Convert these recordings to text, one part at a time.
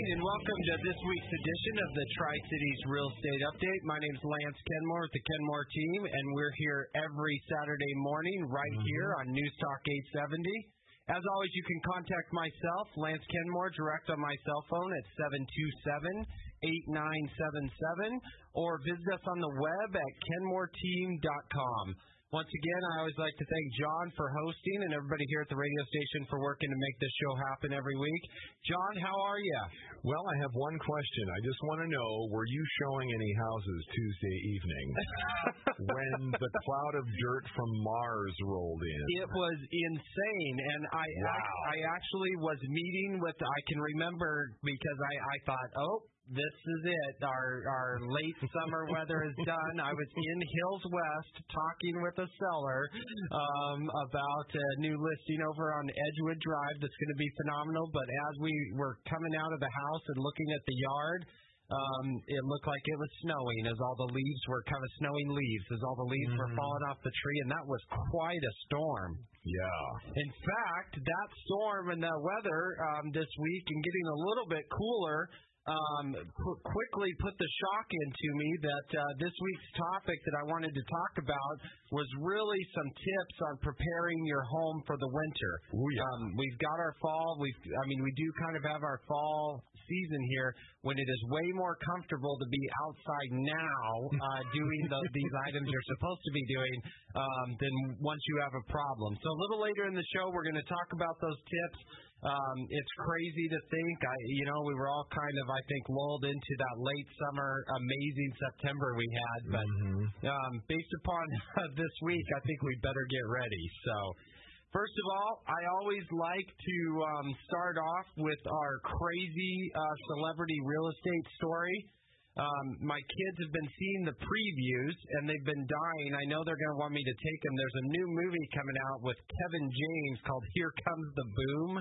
and welcome to this week's edition of the Tri-Cities Real Estate Update. My name is Lance Kenmore with the Kenmore team, and we're here every Saturday morning right here on News Talk 870. As always, you can contact myself, Lance Kenmore, direct on my cell phone at 727-8977, or visit us on the web at kenmoreteam.com. Once again, I always like to thank John for hosting and everybody here at the radio station for working to make this show happen every week. John, how are you? Well, I have one question. I just want to know, were you showing any houses Tuesday evening when the cloud of dirt from Mars rolled in? It was insane, and I actually was meeting with, I can remember because I thought, this is it. Our late summer weather is done. I was in Hills West talking with a seller about a new listing over on Edgewood Drive that's going to be phenomenal. But as we were coming out of the house and looking at the yard, it looked like it was snowing as all the leaves were kind of snowing leaves as all the leaves were falling off the tree, and that was quite a storm. Yeah. In fact, that storm and the weather this week and getting a little bit cooler quickly put the shock into me that this week's topic that I wanted to talk about was really some tips on preparing your home for the winter. Ooh, yeah. We've got our fall. We do kind of have our fall season here when it is way more comfortable to be outside now doing these items you're supposed to be doing than once you have a problem. So a little later in the show, we're going to talk about those tips. It's crazy to think, we were all kind of, I think, lulled into that late summer, amazing September we had. But based upon this week, I think we better get ready. So, first of all, I always like to start off with our crazy celebrity real estate story. My kids have been seeing the previews, and they've been dying. I know they're going to want me to take them. There's a new movie coming out with Kevin James called Here Comes the Boom.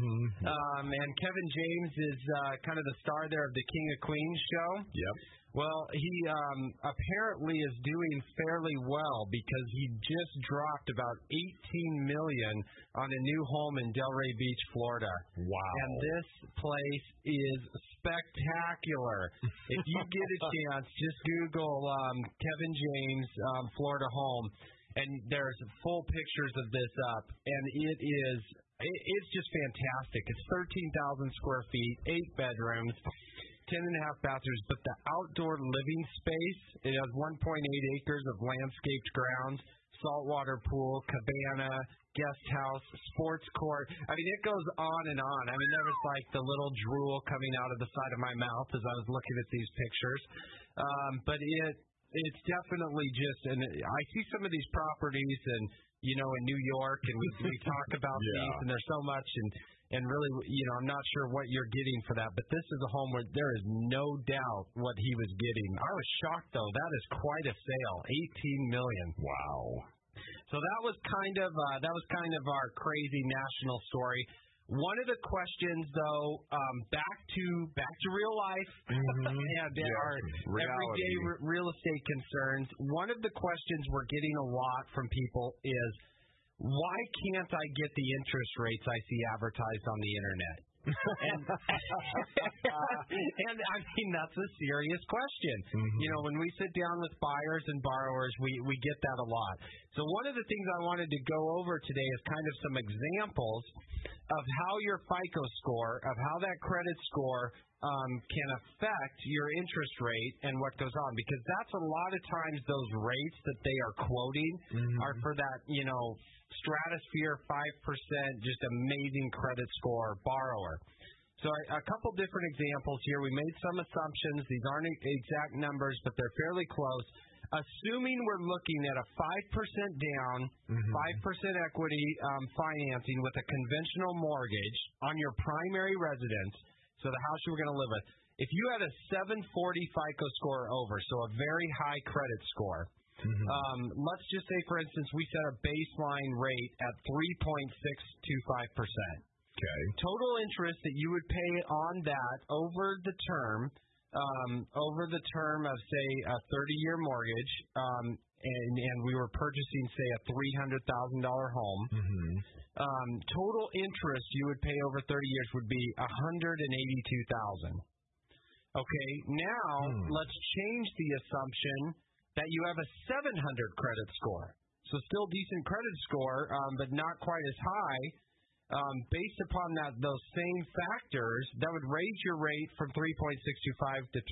And Kevin James is kind of the star there of the King of Queens show. Yep. Well, he apparently is doing fairly well because he just dropped about $18 million on a new home in Delray Beach, Florida. Wow. And this place is spectacular. If you get a chance, just Google Kevin James Florida home, and there's full pictures of this up, and it's just fantastic. It's 13,000 square feet, 8 bedrooms, 10.5 bathrooms, but the outdoor living space, it has 1.8 acres of landscaped grounds, saltwater pool, cabana, guest house, sports court. I mean, it goes on and on. I mean, there was like the little drool coming out of the side of my mouth as I was looking at these pictures. But it's definitely just, and I see some of these properties and, in New York, and we talk about these, and there's so much, and really, I'm not sure what you're getting for that, but this is a home where there is no doubt what he was getting. I was shocked, though. That is quite a sale, $18 million. Wow. So that was kind of our crazy national story. One of the questions, though, back to real life and our everyday real estate concerns, one of the questions we're getting a lot from people is, why can't I get the interest rates I see advertised on the internet? And I mean, that's a serious question. When we sit down with buyers and borrowers, we get that a lot. So one of the things I wanted to go over today is kind of some examples of how your FICO score, of how that credit score can affect your interest rate and what goes on. Because that's a lot of times those rates that they are quoting are for that, stratosphere 5%, just amazing credit score borrower. So a couple different examples here. We made some assumptions. These aren't exact numbers, but they're fairly close. Assuming we're looking at a 5% down, 5% equity financing with a conventional mortgage on your primary residence, so the house you were going to live with, if you had a 740 FICO score over, so a very high credit score, let's just say, for instance, we set a baseline rate at 3.625%. Okay. Total interest that you would pay on that over the term of, say, a 30-year mortgage, and we were purchasing, say, a $300,000 home, total interest you would pay over 30 years would be $182,000. Okay, now let's change the assumption that you have a 700 credit score. So still decent credit score, but not quite as high. Based upon those same factors, that would raise your rate from 3.625 to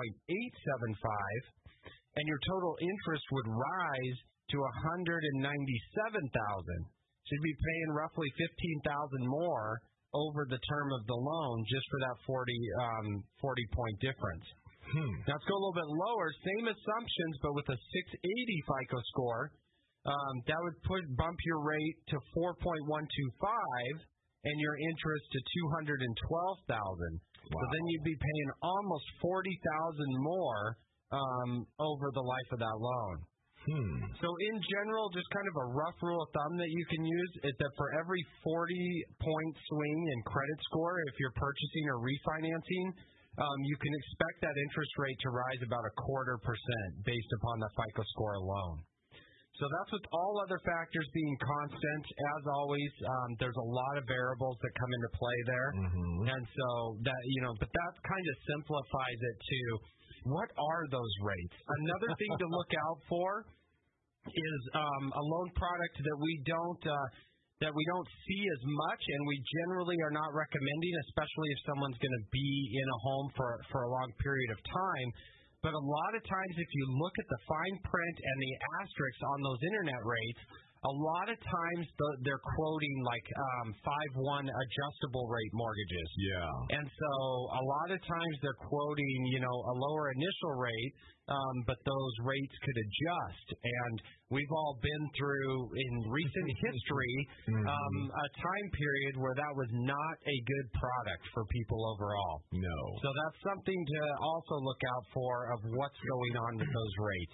3.875, and your total interest would rise to $197,000. So you'd be paying roughly $15,000 more over the term of the loan just for that 40-point difference. Now let's go a little bit lower. Same assumptions, but with a 680 FICO score. That would bump your rate to 4.125 and your interest to $212,000. Wow. So then you'd be paying almost $40,000 more over the life of that loan. So in general, just kind of a rough rule of thumb that you can use is that for every 40-point swing in credit score, if you're purchasing or refinancing, you can expect that interest rate to rise about 0.25% based upon the FICO score alone. So that's with all other factors being constant. As always, there's a lot of variables that come into play there. And so that, but that kind of simplifies it to what are those rates? Another thing to look out for is a loan product that we don't see as much, and we generally are not recommending, especially if someone's going to be in a home for a long period of time. But a lot of times, if you look at the fine print and the asterisks on those internet rates, a lot of times they're quoting like 5/1 adjustable rate mortgages. Yeah. And so a lot of times they're quoting, a lower initial rate, but those rates could adjust. And we've all been through in recent history a time period where that was not a good product for people overall. No. So that's something to also look out for of what's going on with those rates.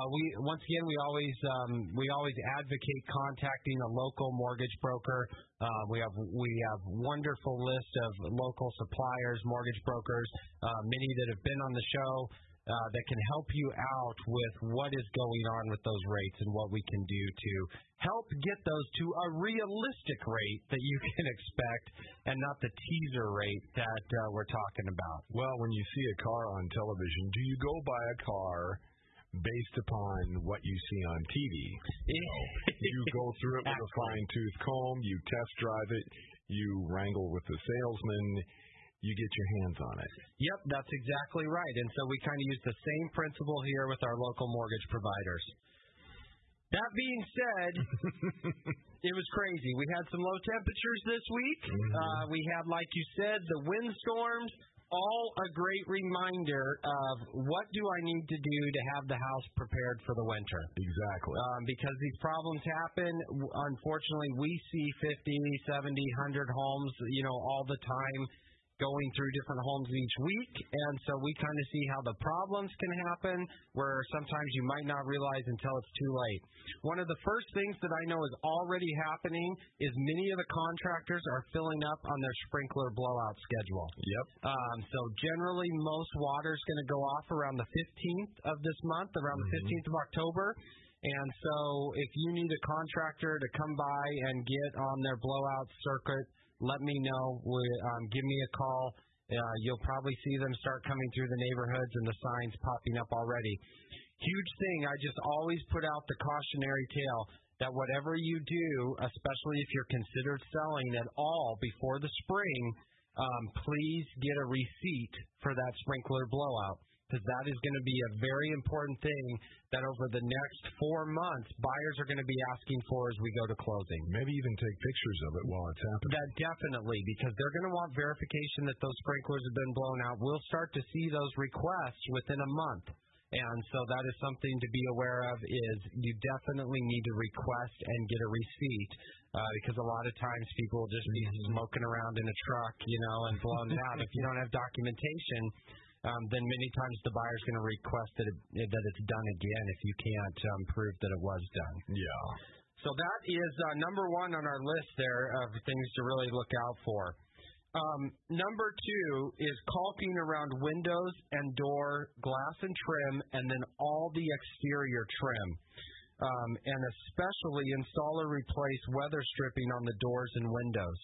We always advocate contacting a local mortgage broker. We have wonderful list of local suppliers, mortgage brokers, many that have been on the show that can help you out with what is going on with those rates and what we can do to help get those to a realistic rate that you can expect and not the teaser rate that we're talking about. Well, when you see a car on television, do you go buy a car based upon what you see on TV? You go through it with a fine-tooth comb, you test drive it, you wrangle with the salesman, you get your hands on it. Yep, that's exactly right. And so we kind of use the same principle here with our local mortgage providers. That being said, it was crazy. We had some low temperatures this week. We had, like you said, the windstorms. All a great reminder of what do I need to do to have the house prepared for the winter. Exactly. Because these problems happen. Unfortunately, we see 50, 70, 100 homes, all the time going through different homes each week. And so we kind of see how the problems can happen where sometimes you might not realize until it's too late. One of the first things that I know is already happening is many of the contractors are filling up on their sprinkler blowout schedule. Yep. So generally most water is going to go off around the 15th of this month, around the 15th of October. And so if you need a contractor to come by and get on their blowout circuit, let me know. Give me a call. You'll probably see them start coming through the neighborhoods and the signs popping up already. Huge thing, I just always put out the cautionary tale that whatever you do, especially if you're considered selling at all before the spring, please get a receipt for that sprinkler blowout, because that is going to be a very important thing that over the next 4 months, buyers are going to be asking for as we go to closing. Maybe even take pictures of it while it's happening. That definitely, because they're going to want verification that those sprinklers have been blown out. We'll start to see those requests within a month. And so that is something to be aware of, is you definitely need to request and get a receipt, because a lot of times people will just be smoking around in a truck, and blowing it out. If you don't have documentation, then many times the buyer's going to request that it's done again if you can't prove that it was done. Yeah. So that is number one on our list there of things to really look out for. Number two is caulking around windows and door, glass and trim, and then all the exterior trim. and especially install or replace weather stripping on the doors and windows.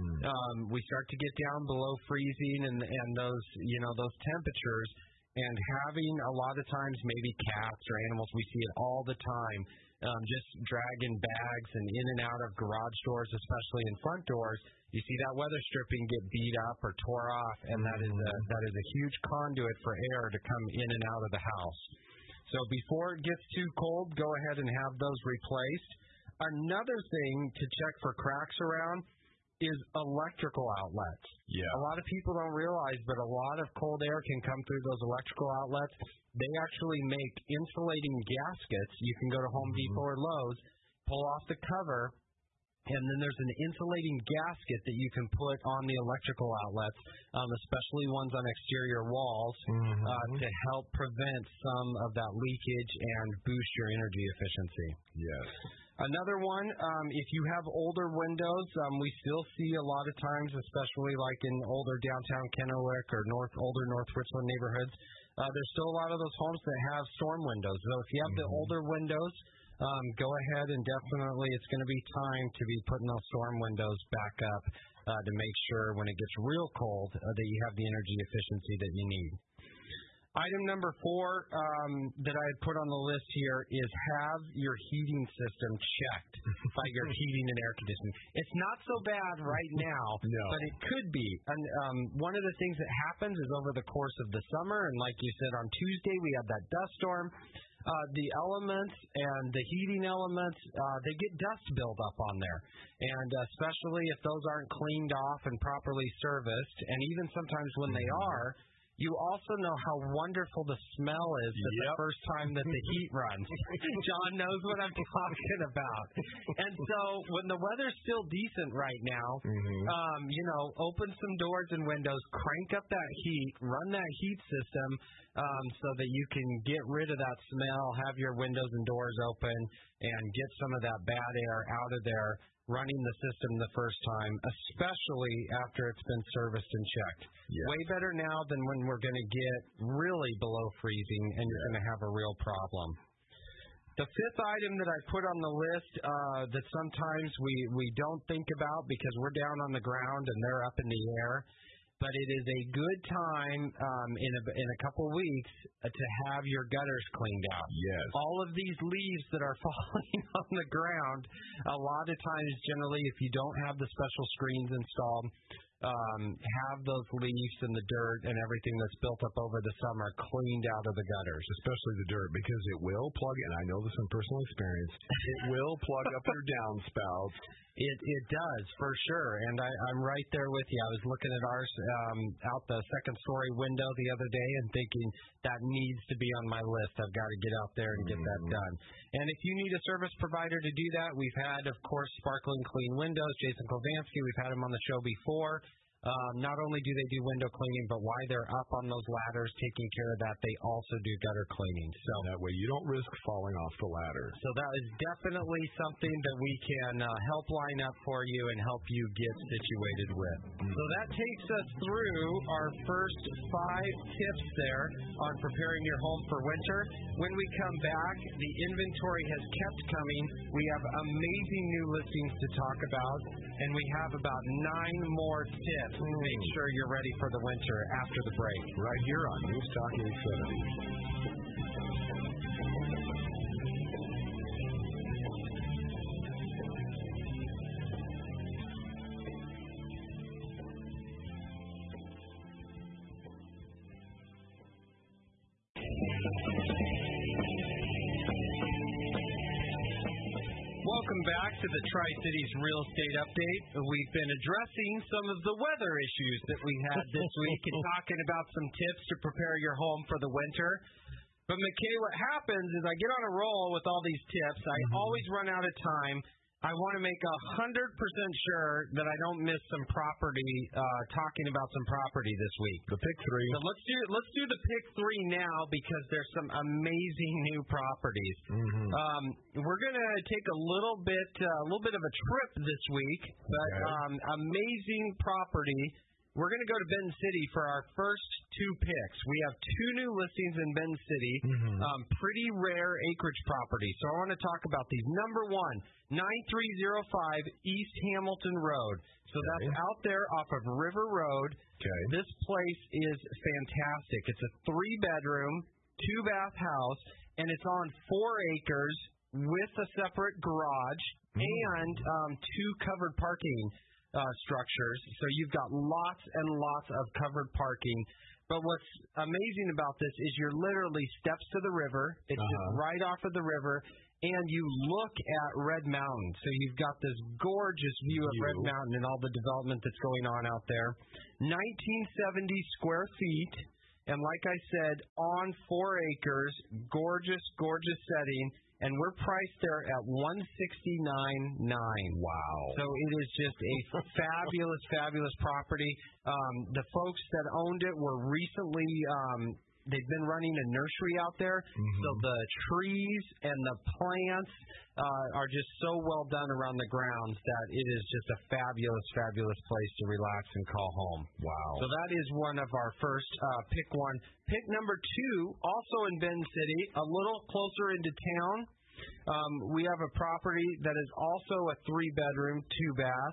We start to get down below freezing and those those temperatures, and having a lot of times maybe cats or animals, we see it all the time, just dragging bags and in and out of garage doors, especially in front doors. You see that weather stripping get beat up or tore off, and that is a huge conduit for air to come in and out of the house. So before it gets too cold, go ahead and have those replaced. Another thing to check for cracks around is electrical outlets. Yeah. A lot of people don't realize, but a lot of cold air can come through those electrical outlets. They actually make insulating gaskets. You can go to Home Depot or Lowe's, pull off the cover, and then there's an insulating gasket that you can put on the electrical outlets, especially ones on exterior walls, to help prevent some of that leakage and boost your energy efficiency. Yes. Another one, if you have older windows, we still see a lot of times, especially like in older downtown Kennewick or older North Richland neighborhoods, there's still a lot of those homes that have storm windows. So if you have the older windows, go ahead and definitely it's going to be time to be putting those storm windows back up to make sure when it gets real cold that you have the energy efficiency that you need. Item number 4 that I had put on the list here is have your heating system checked by your heating and air conditioning. It's not so bad right now, but it could be. And one of the things that happens is over the course of the summer, and like you said, on Tuesday we had that dust storm. The elements and the heating elements, they get dust buildup on there. And especially if those aren't cleaned off and properly serviced, and even sometimes when they are, you also know how wonderful the smell is the first time that the heat runs. John knows what I'm talking about. And so when the weather's still decent right now, open some doors and windows, crank up that heat, run that heat system so that you can get rid of that smell, have your windows and doors open, and get some of that bad air out of there, running the system the first time, especially after it's been serviced and checked. Yes. Way better now than when we're going to get really below freezing and you're going to have a real problem. The 5th item that I put on the list that sometimes we don't think about because we're down on the ground and they're up in the air, but it is a good time in a couple weeks to have your gutters cleaned out. Yes. All of these leaves that are falling on the ground, a lot of times, generally, if you don't have the special screens installed, have those leaves and the dirt and everything that's built up over the summer cleaned out of the gutters. Especially the dirt, because it will plug, and I know this from personal experience, it will plug up your downspouts. It does, for sure, and I'm right there with you. I was looking at ours out the second-story window the other day and thinking that needs to be on my list. I've got to get out there and get that done. And if you need a service provider to do that, we've had, of course, Sparkling Clean Windows, Jason Kovansky. We've had him on the show before. Not only do they do window cleaning, but while they're up on those ladders taking care of that, they also do gutter cleaning. So that way you don't risk falling off the ladder. So that is definitely something that we can help line up for you and help you get situated with. So that takes us through our first 5 tips there on preparing your home for winter. When we come back, the inventory has kept coming. We have amazing new listings to talk about, and we have about 9 more tips. Make sure you're ready for the winter after the break. Right here on News Talk 870. Welcome back to the Tri-Cities Real Estate Update. We've been addressing some of the weather issues that we had this week and talking about some tips to prepare your home for the winter. But, McKay, what happens is I get on a roll with all these tips. I always run out of time. I want to make 100% sure that I don't miss some property, talking about some property this week. The pick 3. So let's do the pick 3 now because there's some amazing new properties. We're going to take a little bit of a trip this week, but amazing property we're going to go to Benton City for our first two picks. We have two new listings in Benton City, pretty rare acreage properties. So I want to talk about these. Number one, 9305 East Hamilton Road. So that's out there off of River Road. Okay. This place is fantastic. It's a 3-bedroom, 2-bath house, and it's on 4 acres with a separate garage and 2 covered parking structures. So you've got lots and lots of covered parking. But what's amazing about this is you're literally steps to the river. It's just right off of the river, and you look at Red Mountain. So you've got this gorgeous view of Red Mountain and all the development that's going on out there. 1970 square feet, and like I said, on 4 acres, gorgeous, gorgeous setting. And we're priced there at $169,900. Wow! So it is just a fabulous, fabulous property. The folks that owned it were recently. They've been running a nursery out there, so the trees and the plants are just so well done around the grounds that it is just a fabulous, fabulous place to relax and call home. Wow! So that is one of our first pick one. Pick number 2, also in Benton City, a little closer into town. We have a property that is also a 3-bedroom, 2-bath,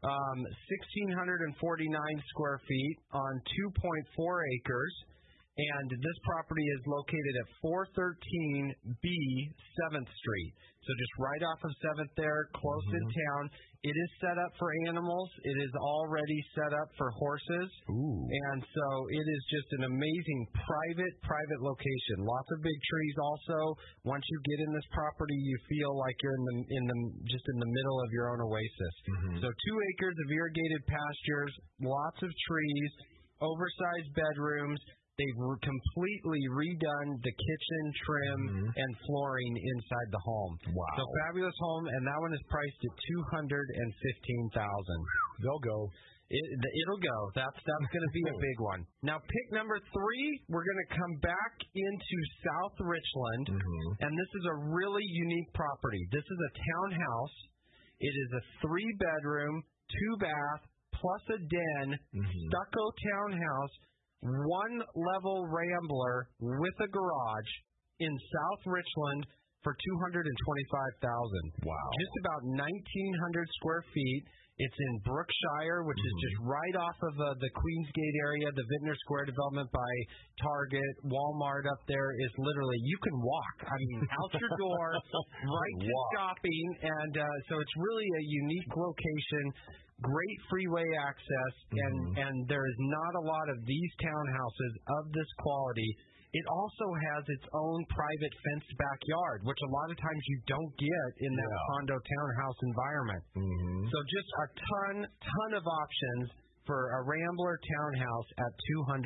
1,649 square feet on 2.4 acres. And this property is located at 413B 7th Street. So just right off of 7th there, close in town. It is set up for animals. It is already set up for horses. Ooh. And so it is just an amazing private location. Lots of big trees also. Once you get in this property, you feel like you're in the middle of your own oasis. So 2 acres of irrigated pastures, lots of trees, oversized bedrooms. They've completely redone the kitchen, trim, and flooring inside the home. Wow. So fabulous home, and that one is priced at $215,000. They'll go. It'll go. That's going to be a big one. Now, pick number 3, we're going to come back into South Richland, and this is a really unique property. This is a townhouse. It is a 3-bedroom, 2-bath, plus a den, stucco townhouse, 1-level rambler with a garage in South Richland for $225,000. Wow. Just about 1,900 square feet. It's in Brookshire, which is just right off of the Queensgate area. The Vintner Square development by Target, Walmart up there is literally, you can walk. I mean, out your door, right to shopping. And so it's really a unique location. Great freeway access, and there is not a lot of these townhouses of this quality. It also has its own private fenced backyard, which a lot of times you don't get in that condo townhouse environment. So just a ton of options for a Rambler townhouse at $225,000.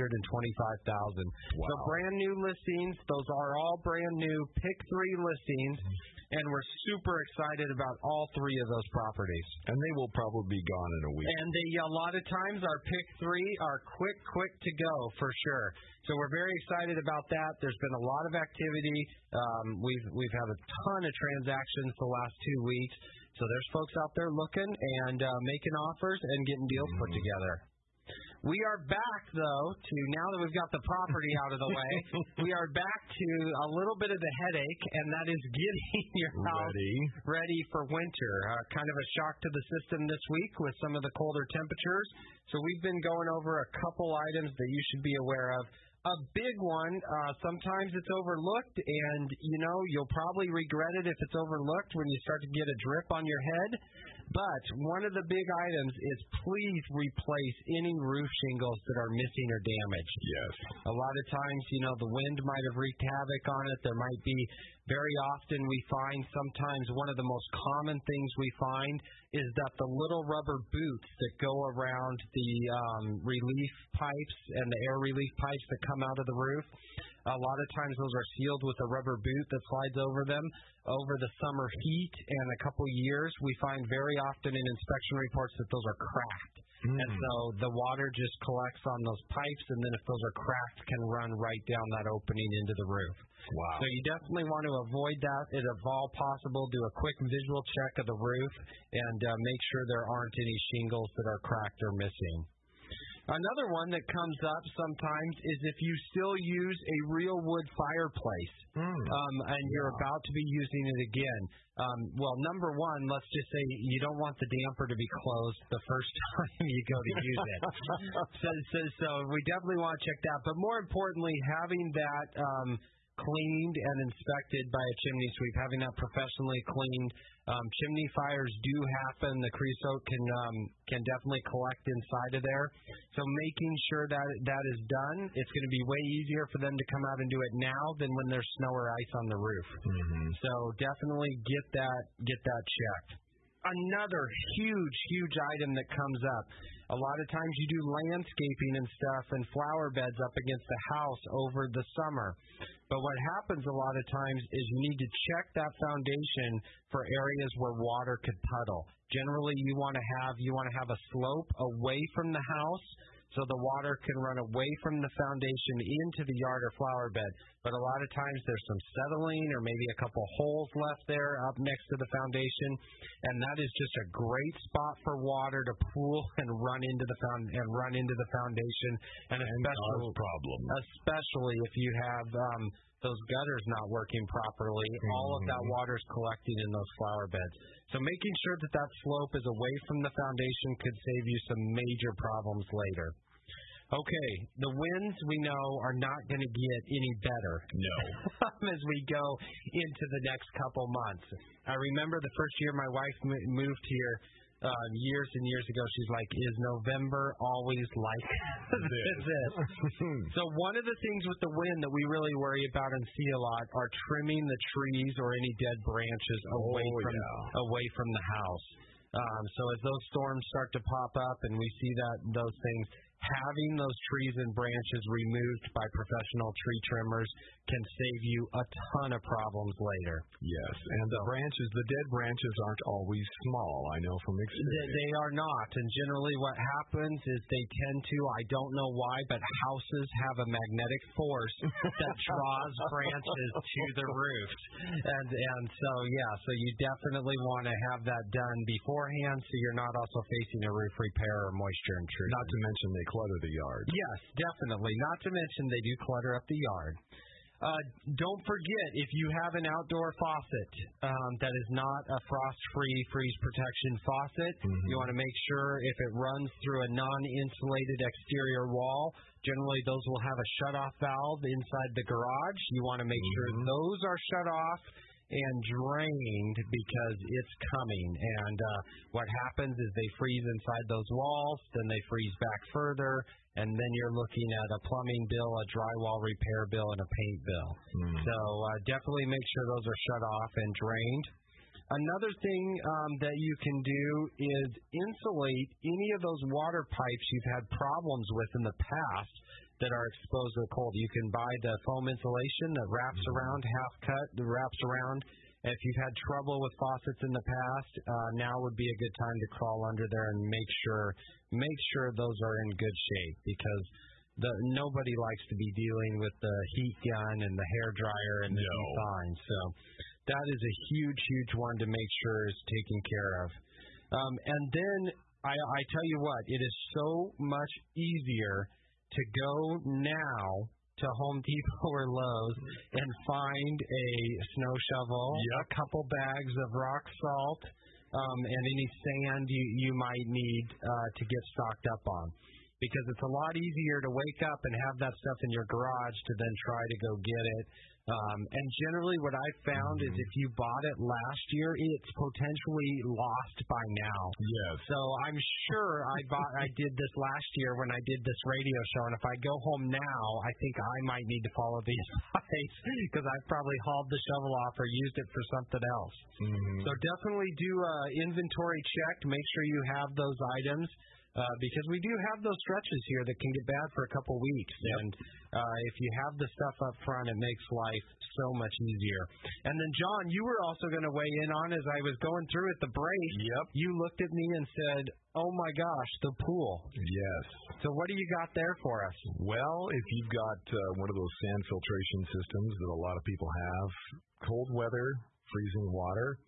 Wow. So brand new listings. Those are all brand new pick 3 listings. And we're super excited about all 3 of those properties. And they will probably be gone in a week. And a lot of times our pick 3 are quick to go for sure. So we're very excited about that. There's been a lot of activity. We've had a ton of transactions the last 2 weeks. So there's folks out there looking and making offers and getting deals put together. We are back, though, to now that we've got the property out of the way, we are back to a little bit of the headache, and that is getting your house ready for winter. Kind of a shock to the system this week with some of the colder temperatures. So we've been going over a couple items that you should be aware of. A big one, sometimes it's overlooked, and, you'll probably regret it if it's overlooked when you start to get a drip on your head. But one of the big items is please replace any roof shingles that are missing or damaged. Yes. A lot of times, the wind might have wreaked havoc on it. There might be, very often we find sometimes one of the most common things we find is that the little rubber boots that go around the relief pipes and the air relief pipes that come out of the roof, a lot of times those are sealed with a rubber boot that slides over them. Over the summer heat and a couple years, we find very often in inspection reports that those are cracked. And so the water just collects on those pipes, and then if those are cracked, can run right down that opening into the roof. Wow. So you definitely want to avoid that. If at all possible, do a quick visual check of the roof and make sure there aren't any shingles that are cracked or missing. Another one that comes up sometimes is if you still use a real wood fireplace and you're about to be using it again. Well, number one, let's just say you don't want the damper to be closed the first time you go to use it. So we definitely want to check that. But more importantly, having that cleaned and inspected by a chimney sweep, having that professionally cleaned. Chimney fires do happen. The creosote can definitely collect inside of there. So making sure that that is done, it's going to be way easier for them to come out and do it now than when there's snow or ice on the roof. So definitely get that checked. Another huge item that comes up. A lot of times you do landscaping and stuff and flower beds up against the house over the summer. But what happens a lot of times is you need to check that foundation for areas where water could puddle. Generally, you want to have a slope away from the house so the water can run away from the foundation into the yard or flower bed. But a lot of times there's some settling or maybe a couple holes left there up next to the foundation, and that is just a great spot for water to pool and run into the foundation, and especially if you have those gutters not working properly, all of that water is collecting in those flower beds. So making sure that slope is away from the foundation could save you some major problems later. Okay, the winds we know are not going to get any better. No. As we go into the next couple months. I remember the first year my wife moved here years and years ago. She's like, is November always like this? So one of the things with the wind that we really worry about and see a lot are trimming the trees or any dead branches away from the house. So as those storms start to pop up and we see those things, having those trees and branches removed by professional tree trimmers can save you a ton of problems later. Yes, and the dead branches aren't always small, I know from experience. They are not, and generally what happens is they tend to, I don't know why, but houses have a magnetic force that draws branches to the roofs. And so you definitely want to have that done beforehand so you're not also facing a roof repair or moisture intrusion. Not to mention they clutter the yard. Yes, definitely. Not to mention they do clutter up the yard. Don't forget, if you have an outdoor faucet that is not a frost-free freeze protection faucet, you want to make sure if it runs through a non-insulated exterior wall, generally those will have a shut-off valve inside the garage. You want to make sure those are shut off and drained because it's coming. And what happens is they freeze inside those walls, then they freeze back further, and then you're looking at a plumbing bill, a drywall repair bill, and a paint bill. So definitely make sure those are shut off and drained. Another thing that you can do is insulate any of those water pipes you've had problems with in the past that are exposed to the cold. You can buy the foam insulation that wraps around, half cut, that wraps around. If you've had trouble with faucets in the past, now would be a good time to crawl under there and make sure those are in good shape, because nobody likes to be dealing with the heat gun and the hair dryer and the heat on. So that is a huge one to make sure is taken care of. And then I tell you what, it is so much easier to go now to Home Depot or Lowe's and find a snow shovel, a couple bags of rock salt, and any sand you might need to get stocked up on. Because it's a lot easier to wake up and have that stuff in your garage to then try to go get it. And generally what I've found is if you bought it last year, it's potentially lost by now. Yes. So I'm sure I did this last year when I did this radio show, and if I go home now, I think I might need to follow the advice because I've probably hauled the shovel off or used it for something else. So definitely do an inventory check. Make sure you have those items. Because we do have those stretches here that can get bad for a couple weeks. And if you have the stuff up front, it makes life so much easier. And then, John, you were also going to weigh in on as I was going through at the break. You looked at me and said, oh, my gosh, the pool. Yes. So what do you got there for us? Well, if you've got one of those sand filtration systems that a lot of people have, cold weather, freezing water,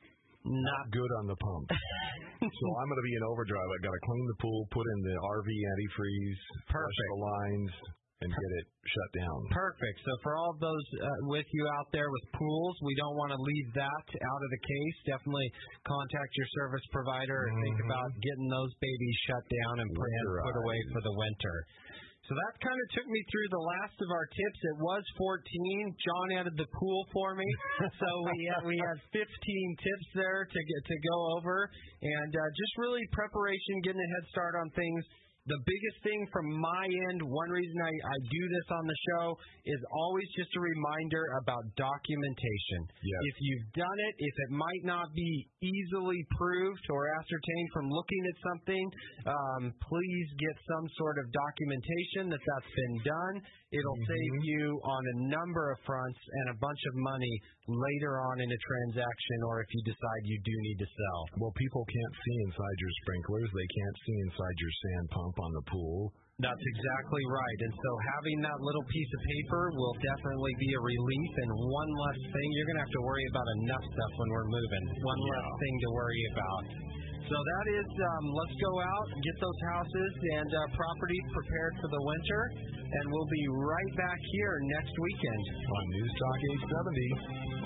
not good on the pump. So I'm going to be in overdrive. I got to clean the pool, put in the RV antifreeze, flush the lines, and get it shut down. Perfect. So for all of those with you out there with pools, we don't want to leave that out of the case. Definitely contact your service provider and think about getting those babies shut down and put away for the winter. So that kind of took me through the last of our tips. It was 14. John added the pool for me, so we had 15 tips there to go over, and just really preparation, getting a head start on things. The biggest thing from my end, one reason I do this on the show, is always just a reminder about documentation. Yes. If you've done it, if it might not be easily proved or ascertained from looking at something, please get some sort of documentation that's been done. It'll save you on a number of fronts and a bunch of money later on in a transaction, or if you decide you do need to sell. Well, people can't see inside your sprinklers. They can't see inside your sand pump on the pool. That's exactly right. And so having that little piece of paper will definitely be a relief. And one less thing, you're going to have to worry about enough stuff when we're moving. One less thing to worry about. So that is, let's go out, get those houses and properties prepared for the winter, and we'll be right back here next weekend on News Talk 870.